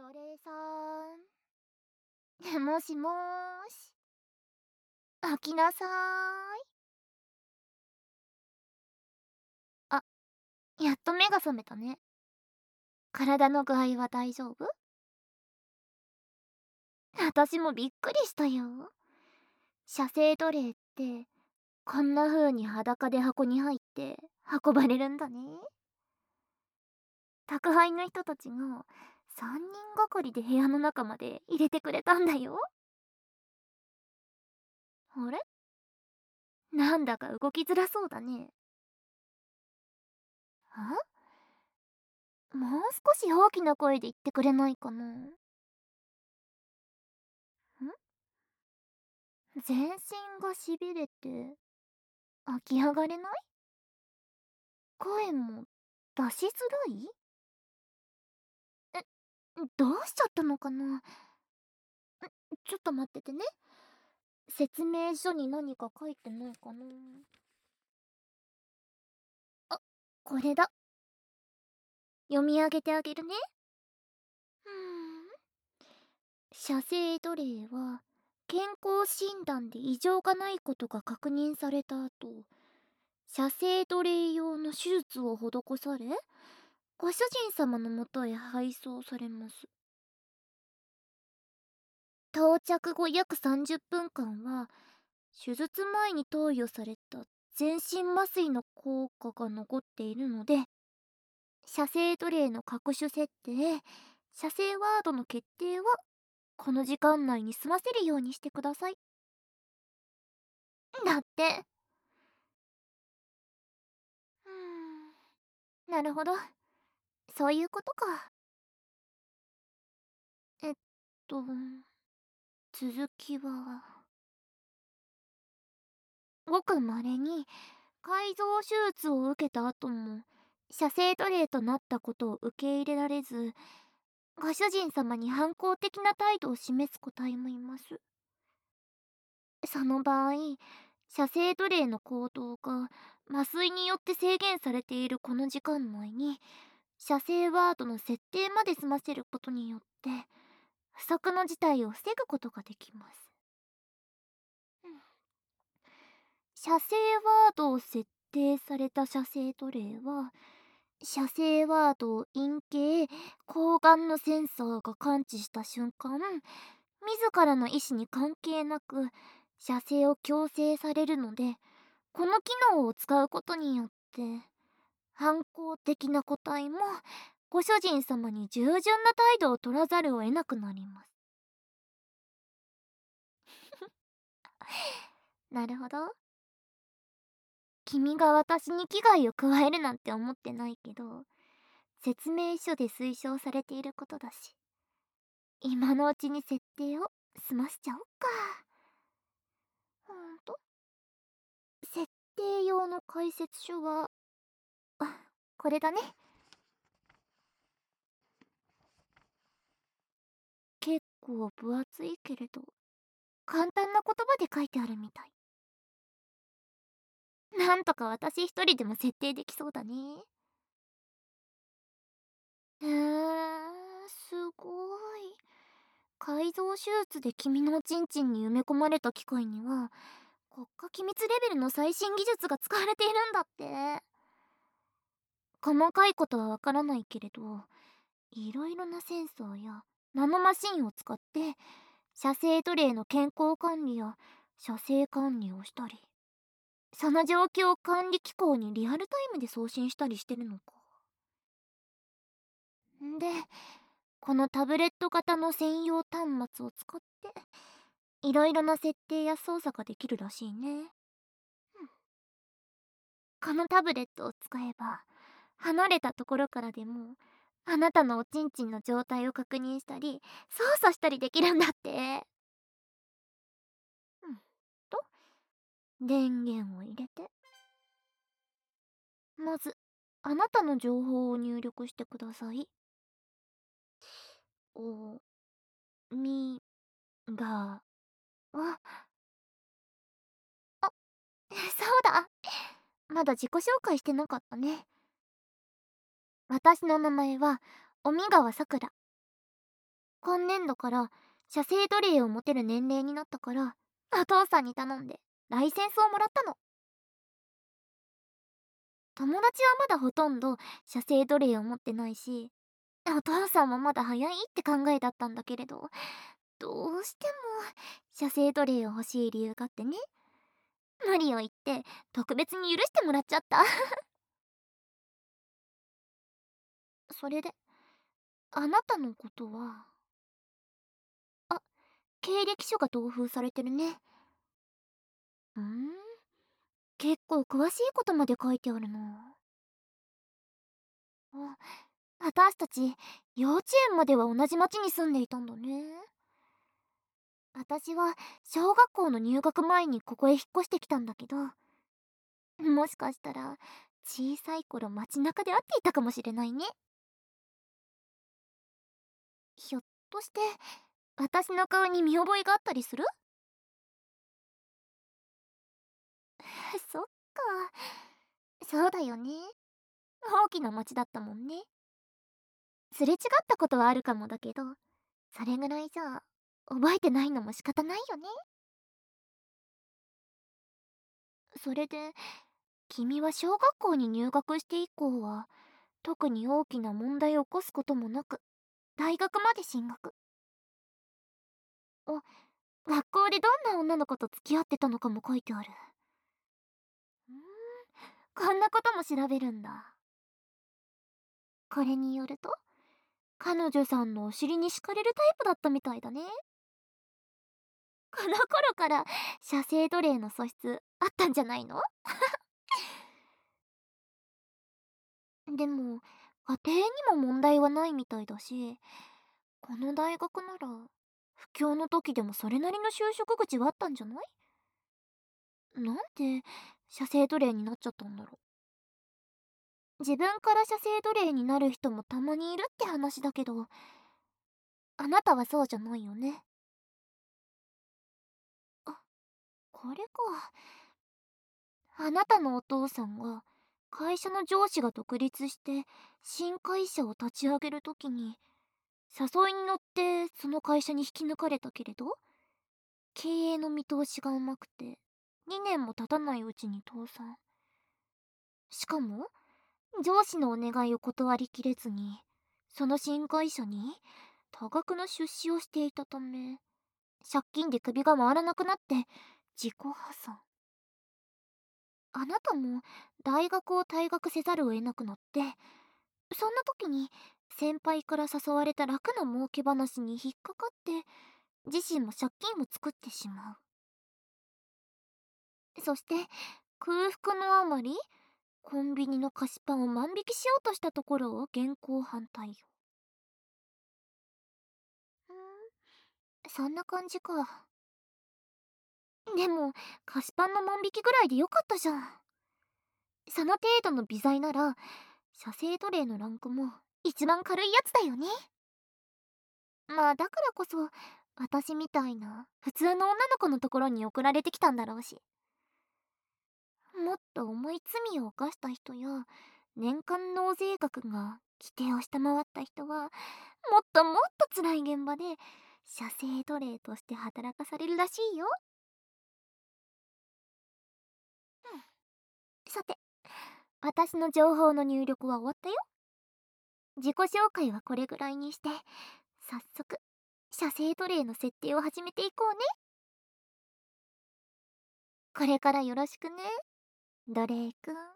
奴隷さん。もしもーし。起きなさーい。あ、やっと目が覚めたね。体の具合は大丈夫？私もびっくりしたよ。射精奴隷って、こんな風に裸で箱に入って運ばれるんだね。宅配の人たちが3人がかりで部屋の中まで入れてくれたんだよ。あれ、なんだか動きづらそうだね。もう少し大きな声で言ってくれないかな。全身がしびれて起き上がれない？声も出しづらい？どうしちゃったのかな。ちょっと待っててね。説明書に何か書いてないかな。あ、これだ。読み上げてあげるね。うーん。射精奴隷は健康診断で異常がないことが確認された後、射精奴隷用の手術を施され、ご主人様のもとへ配送されます。到着後約30分間は、手術前に投与された全身麻酔の効果が残っているので、射精奴隷の各種設定、射精ワードの決定は、この時間内に済ませるようにしてください。だって。なるほど。そういうことか。えっと、続きは、ごく稀に改造手術を受けた後も射精奴隷となったことを受け入れられず、ご主人様に反抗的な態度を示す個体もいます。その場合、射精奴隷の行動が麻酔によって制限されているこの時間内に射精ワードの設定まで済ませることによって不測の事態を防ぐことができます。射精ワードを設定された射精奴隷は、射精ワードを陰茎、睾丸のセンサーが感知した瞬間、自らの意思に関係なく射精を強制されるので、この機能を使うことによって反抗的な個体もご主人様に従順な態度を取らざるを得なくなります。なるほど。君が私に危害を加えるなんて思ってないけど、説明書で推奨されていることだし、今のうちに設定を済ませちゃおっか。ほんと、設定用の解説書は、これだね。結構分厚いけれど、簡単な言葉で書いてあるみたい。なんとか私一人でも設定できそうだね。すごい。改造手術で君のおちんちんに埋め込まれた機械には、国家機密レベルの最新技術が使われているんだって。細かいことはわからないけれど、いろいろなセンサーやナノマシンを使って、射精奴隷の健康管理や射精管理をしたり、その状況を管理機構にリアルタイムで送信したりしてるのか。で、このタブレット型の専用端末を使って、いろいろな設定や操作ができるらしいね。このタブレットを使えば、離れたところからでも、あなたのおちんちんの状態を確認したり、操作したりできるんだって。と、電源を入れて、まず、あなたの情報を入力してください。お、み、が、あ、そうだ。まだ自己紹介してなかったね。私の名前は、尾身川さくら。 今年度から射精奴隷を持てる年齢になったから、お父さんに頼んでライセンスをもらったの。友達はまだほとんど射精奴隷を持ってないし、お父さんもまだ早いって考えだったんだけれど、どうしても射精奴隷を欲しい理由があってね、無理を言って特別に許してもらっちゃった。それで、あなたのことは、あ、経歴書が同封されてるね。結構詳しいことまで書いてあるな。あ、私たち幼稚園までは同じ町に住んでいたんだね。私は小学校の入学前にここへ引っ越してきたんだけど、もしかしたら小さい頃街中で会っていたかもしれないね。ひょっとして私の顔に見覚えがあったりする？そっか、そうだよね。大きな町だったもんね。すれ違ったことはあるかもだけど、それぐらいじゃ覚えてないのも仕方ないよね。それで、君は小学校に入学して以降は特に大きな問題を起こすこともなく大学まで進学。あ、学校でどんな女の子と付き合ってたのかも書いてある。うーん、こんなことも調べるんだ。これによると、彼女さんのお尻に敷かれるタイプだったみたいだね。この頃から射精奴隷の素質あったんじゃないの？でも家庭にも問題はないみたいだし、この大学なら不況の時でもそれなりの就職口はあったんじゃない？なんで射精奴隷になっちゃったんだろう。自分から射精奴隷になる人もたまにいるって話だけど、あなたはそうじゃないよね。あ、これか。あなたのお父さんが会社の上司が独立して新会社を立ち上げる時に誘いに乗ってその会社に引き抜かれたけれど、経営の見通しが甘くて2年も経たないうちに倒産。しかも上司のお願いを断りきれずにその新会社に多額の出資をしていたため、借金で首が回らなくなって自己破産。あなたも大学を退学せざるを得なくなって、そんな時に先輩から誘われた楽な儲け話に引っかかって自身も借金を作ってしまう。そして空腹のあまりコンビニの菓子パンを万引きしようとしたところを現行犯逮捕。そんな感じか。でも菓子パンの万引きぐらいでよかったじゃん。その程度の微罪なら射精奴隷のランクも一番軽いやつだよね。まあだからこそ私みたいな普通の女の子のところに送られてきたんだろうし、もっと重い罪を犯した人や年間納税額が規定を下回った人はもっともっと辛い現場で射精奴隷として働かされるらしいよ。さて、私の情報の入力は終わったよ。自己紹介はこれぐらいにして早速射精奴隷の設定を始めていこうね。これからよろしくね、ドレイ君。